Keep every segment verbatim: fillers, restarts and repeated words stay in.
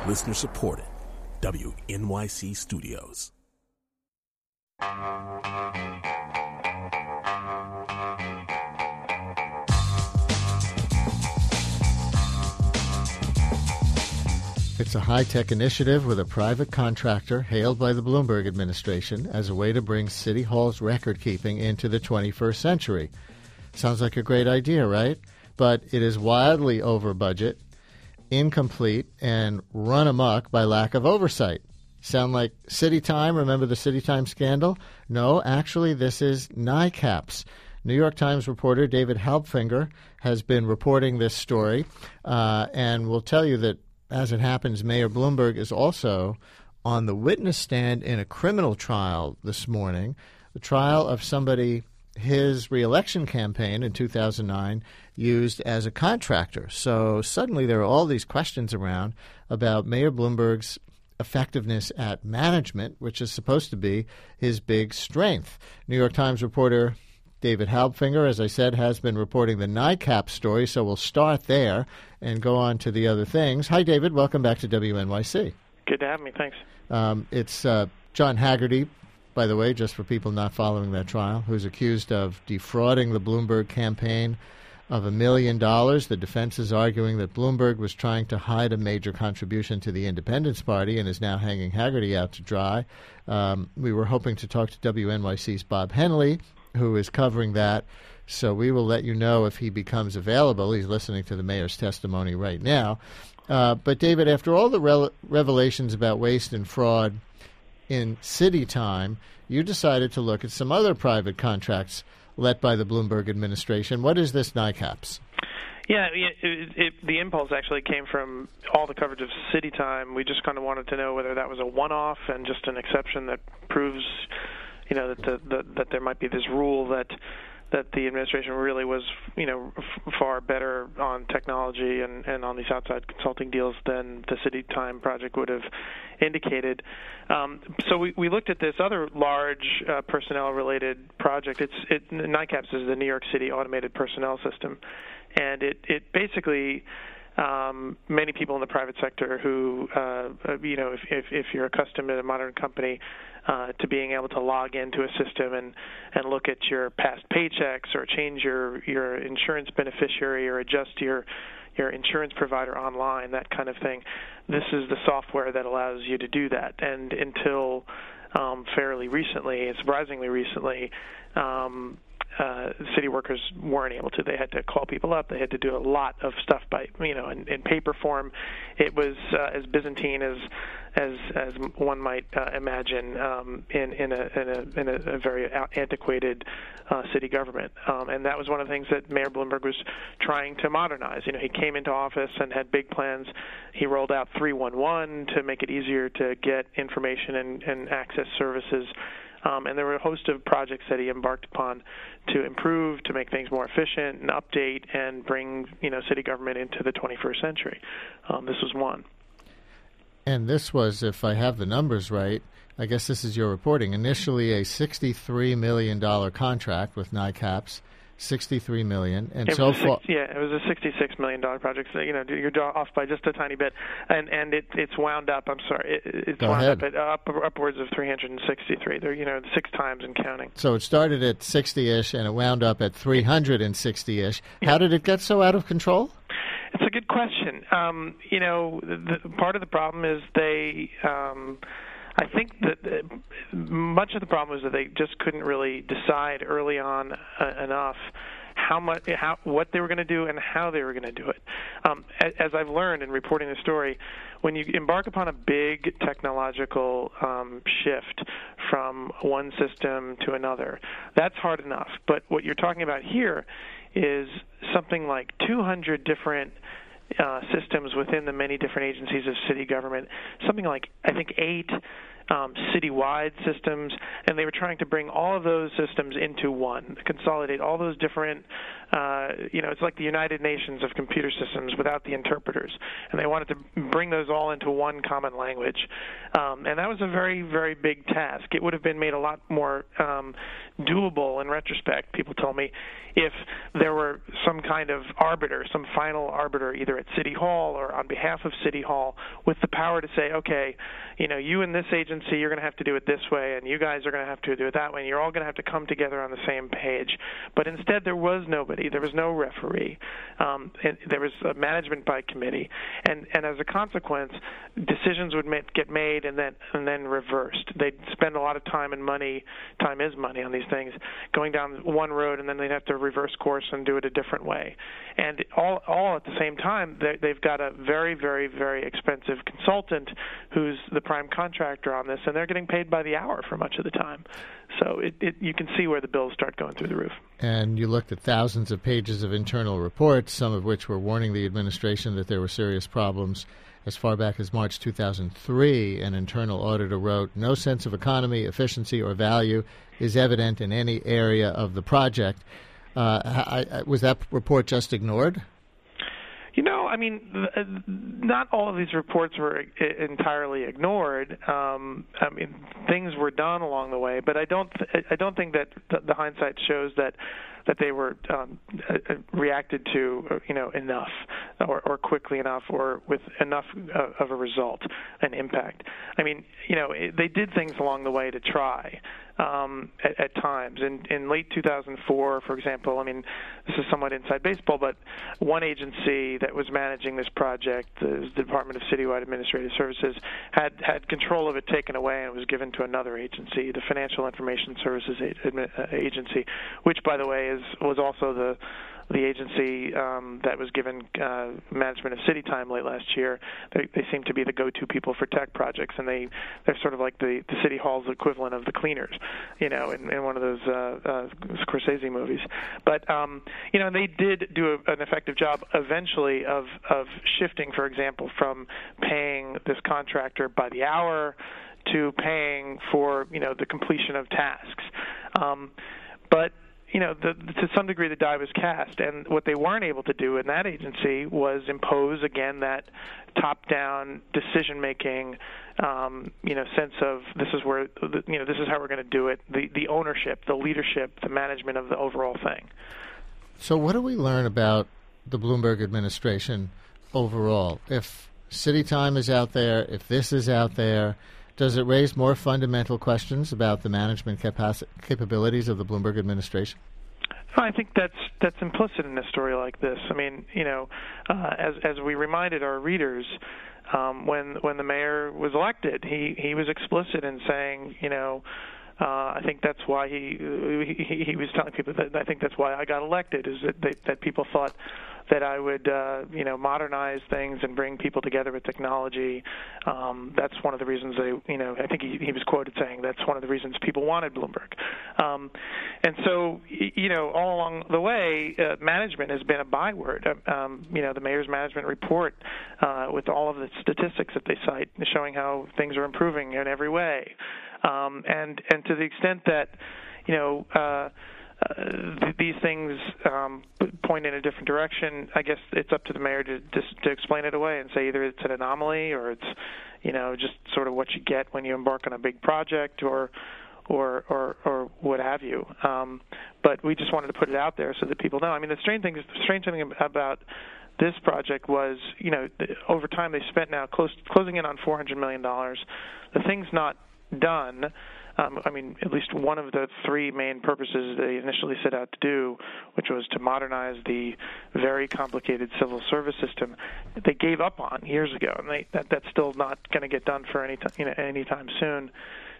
Listener supported. W N Y C Studios. It's a high-tech initiative with a private contractor hailed by the Bloomberg administration as a way to bring City Hall's record-keeping into the twenty-first century. Sounds like a great idea, right? But it is wildly over budget, incomplete, and run amok by lack of oversight. Sound like City Time? Remember the City Time scandal? No, actually, this is NICAPS. New York Times reporter David Halbfinger has been reporting this story, uh, and will tell you that, as it happens, Mayor Bloomberg is also on the witness stand in a criminal trial this morning, the trial of somebody his reelection campaign in two thousand nine used as a contractor. So suddenly there are all these questions around about Mayor Bloomberg's effectiveness at management, which is supposed to be his big strength. New York Times reporter David Halbfinger, as I said, has been reporting the NICAP story, so we'll start there and go on to the other things. Hi, David. Welcome back to W N Y C. Good to have me. Thanks. Um, it's uh, John Haggerty, by the way, just for people not following that trial, who's accused of defrauding the Bloomberg campaign of a million dollars. The defense is arguing that Bloomberg was trying to hide a major contribution to the Independence Party and is now hanging Haggerty out to dry. Um, we were hoping to talk to W N Y C's Bob Henley, who is covering that, so we will let you know if he becomes available. He's listening to the mayor's testimony right now. Uh, but, David, after all the re- revelations about waste and fraud in City Time, you decided to look at some other private contracts let by the Bloomberg administration. What is this NICAPS? Yeah, it, it, it, the impulse actually came from all the coverage of City Time. We just kind of wanted to know whether that was a one-off and just an exception that proves, you know, that the, the, that there might be this rule that that the administration really was, you know, f- far better on technology and, and on these outside consulting deals than the City Time project would have indicated. Um, so we, we looked at this other large uh, personnel-related project. It's it, NICAPS is the New York City Automated Personnel System, and it, it basically Um, many people in the private sector who, uh, you know, if, if, if you're accustomed at a modern company uh, to being able to log into a system and, and look at your past paychecks or change your, your insurance beneficiary or adjust your your insurance provider online, that kind of thing, this is the software that allows you to do that. And until um, fairly recently, surprisingly recently, um, Uh, city workers weren't able to. They had to call people up. They had to do a lot of stuff by, you know, in, in paper form. It was uh, as Byzantine as as as one might uh, imagine um, in in a in a, in a, a very antiquated uh, city government. Um, and that was one of the things that Mayor Bloomberg was trying to modernize. You know, he came into office and had big plans. He rolled out three one one to make it easier to get information and, and access services. Um, and there were a host of projects that he embarked upon to improve, to make things more efficient and update and bring, you know, city government into the twenty-first century. Um, this was one. And this was, if I have the numbers right, I guess this is your reporting, initially a sixty-three million dollars contract with NICAPS, sixty-three million dollars, and it so far, far, yeah, it was a sixty-six million dollars project. So, you know, you're off by just a tiny bit, and and it, it's wound up. I'm sorry, it, it's Go wound ahead. up at up, upwards of three hundred sixty-three. They're, you know, six times and counting. So it started at sixty-ish, and it wound up at three hundred sixty-ish. How did it get so out of control? It's a good question. Um, you know, the, part of the problem is they. Um, I think that much of the problem was that they just couldn't really decide early on uh, enough how much, how, what they were going to do and how they were going to do it. Um, as I've learned in reporting the story, when you embark upon a big technological um, shift from one system to another, that's hard enough. But what you're talking about here is something like two hundred different Uh, systems within the many different agencies of city government, something like, I think, eight um, citywide systems, and they were trying to bring all of those systems into one, consolidate all those different uh, you know, it's like the United Nations of computer systems without the interpreters, and they wanted to bring those all into one common language, um, and that was a very, very big task. It would have been made a lot more um, doable in retrospect, people told me, if there were some kind of arbiter, some final arbiter, either at City Hall or on behalf of City Hall, with the power to say, okay, you know, you in this agency, you're going to have to do it this way, and you guys are going to have to do it that way, and you're all going to have to come together on the same page. But instead, there was nobody. There was no referee. Um, and there was a management by committee, and, and as a consequence, decisions would make, get made and then and then reversed. They'd spend a lot of time and money, time is money on these things, going down one road, and then they'd have to reverse course and do it a different way. And all, all at the same time, they, they've got a very, very, very expensive consultant who's the prime contractor on this, and they're getting paid by the hour for much of the time. So it, it, you can see where the bills start going through the roof. And you looked at thousands of pages of internal reports, some of which were warning the administration that there were serious problems. As far back as March two thousand three, an internal auditor wrote, "No sense of economy, efficiency, or value is evident in any area of the project." Uh, I, I, was that report just ignored? You know, I mean, not all of these reports were entirely ignored. Um, I mean, things were done along the way, but I don't. Th- I don't think that the hindsight shows that that they were um, reacted to, you know, enough, or, or quickly enough, or with enough uh, of a result and impact. I mean, you know, it, they did things along the way to try. Um, at, at times. In, in late two thousand four, for example, I mean, this is somewhat inside baseball, but one agency that was managing this project, the, the Department of Citywide Administrative Services, had, had control of it taken away and it was given to another agency, the Financial Information Services Agency, which, by the way, is was also the the agency um, that was given uh, management of CityTime late last year. They, they seem to be the go-to people for tech projects, and they, they're sort of like the, the City Hall's equivalent of the cleaners, you know, in, in one of those uh, uh, Scorsese movies. But, um, you know, they did do a, an effective job eventually of, of shifting, for example, from paying this contractor by the hour to paying for, you know, the completion of tasks. Um, but you know, the, to some degree the die was cast, and what they weren't able to do in that agency was impose, again, that top-down decision-making, um, you know, sense of this is where, you know, this is how we're going to do it, the, the ownership, the leadership, the management of the overall thing. So what do we learn about the Bloomberg administration overall? If CityTime is out there, if this is out there, does it raise more fundamental questions about the management capaci- capabilities of the Bloomberg administration? I think that's that's implicit in a story like this. I mean, you know, uh, as as we reminded our readers, um, when when the mayor was elected, he he was explicit in saying, you know, uh, I think that's why he, he he was telling people that I think that's why I got elected, is that they, that people thought that I would, uh, you know, modernize things and bring people together with technology. Um, that's one of the reasons they, you know, I think he, he was quoted saying that's one of the reasons people wanted Bloomberg. Um, and so, you know, all along the way, uh, management has been a byword. Um, you know, the mayor's management report uh, with all of the statistics that they cite showing how things are improving in every way. Um, and, and to the extent that, you know, uh, Uh, th- these things um, point in a different direction, I guess it's up to the mayor to just to explain it away and say either it's an anomaly or it's, you know, just sort of what you get when you embark on a big project or or or, or what have you. Um, but we just wanted to put it out there so that people know. I mean, the strange thing is the strange thing about this project was, you know, over time they spent now close closing in on four hundred million dollars. The thing's not done. Um, I mean, at least one of the three main purposes they initially set out to do, which was to modernize the very complicated civil service system, they gave up on years ago, and they, that that's still not going to get done for any t- you know anytime soon.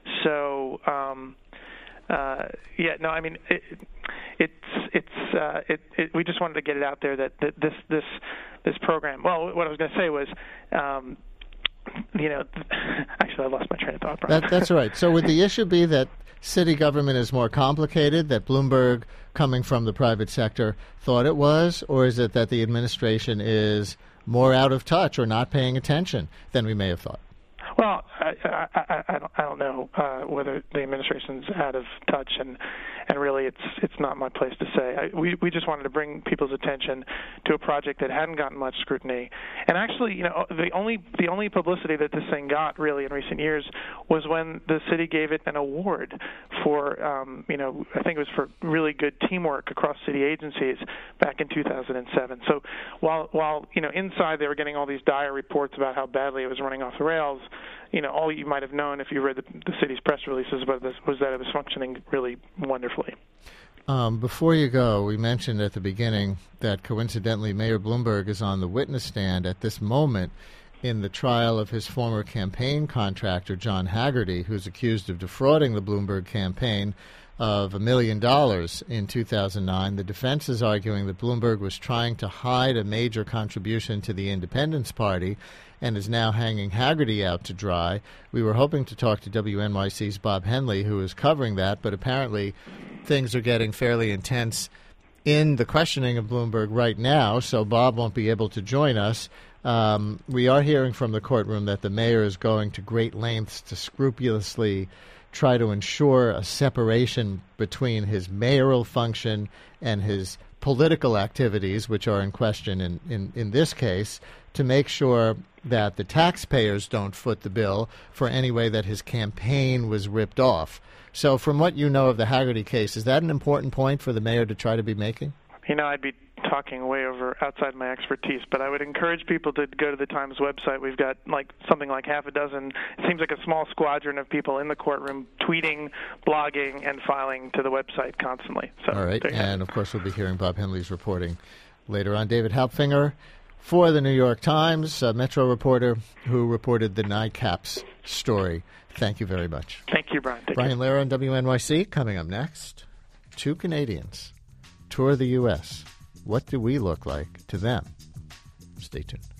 So, um, uh, yeah, no, I mean, it, it's it's uh, it, it. We just wanted to get it out there that, that this this this program. Well, what I was going to say was. Um, You know, actually, I lost my train of thought. That, that's right. So would the issue be that city government is more complicated, that Bloomberg, coming from the private sector, thought it was, or is it that the administration is more out of touch or not paying attention than we may have thought? Well, I, I, I, I, don't, I don't know uh, whether the administration's out of touch, and and really it's it's not my place to say. I, we we just wanted to bring people's attention to a project that hadn't gotten much scrutiny, and actually, you know, the only the only publicity that this thing got really in recent years was when the city gave it an award for, um, you know, I think it was for really good teamwork across city agencies back in two thousand seven. So while while you know inside they were getting all these dire reports about how badly it was running off the rails, you know, all you might have known if you read the, the city's press releases about this was that it was functioning really wonderfully. Um, before you go, we mentioned at the beginning that coincidentally Mayor Bloomberg is on the witness stand at this moment in the trial of his former campaign contractor, John Haggerty, who's accused of defrauding the Bloomberg campaign of a million dollars in two thousand nine. The defense is arguing that Bloomberg was trying to hide a major contribution to the Independence Party and is now hanging Haggerty out to dry. We were hoping to talk to W N Y C's Bob Henley, who is covering that, but apparently things are getting fairly intense in the questioning of Bloomberg right now, so Bob won't be able to join us. Um, we are hearing from the courtroom that the mayor is going to great lengths to scrupulously try to ensure a separation between his mayoral function and his political activities, which are in question in, in, in this case, to make sure that the taxpayers don't foot the bill for any way that his campaign was ripped off. So from what you know of the Haggerty case, is that an important point for the mayor to try to be making? You know, I'd be talking way over outside my expertise, but I would encourage people to go to the Times website. We've got like something like half a dozen, it seems like a small squadron of people in the courtroom tweeting, blogging, and filing to the website constantly. So, all right, and of course we'll be hearing Bob Henley's reporting later on. David Halpfinger for the New York Times, a Metro reporter who reported the NICAPS story. Thank you very much. Thank you, Brian. Take Brian care. Lehrer on W N Y C. Coming up next, two Canadians tour the U S What do we look like to them? Stay tuned.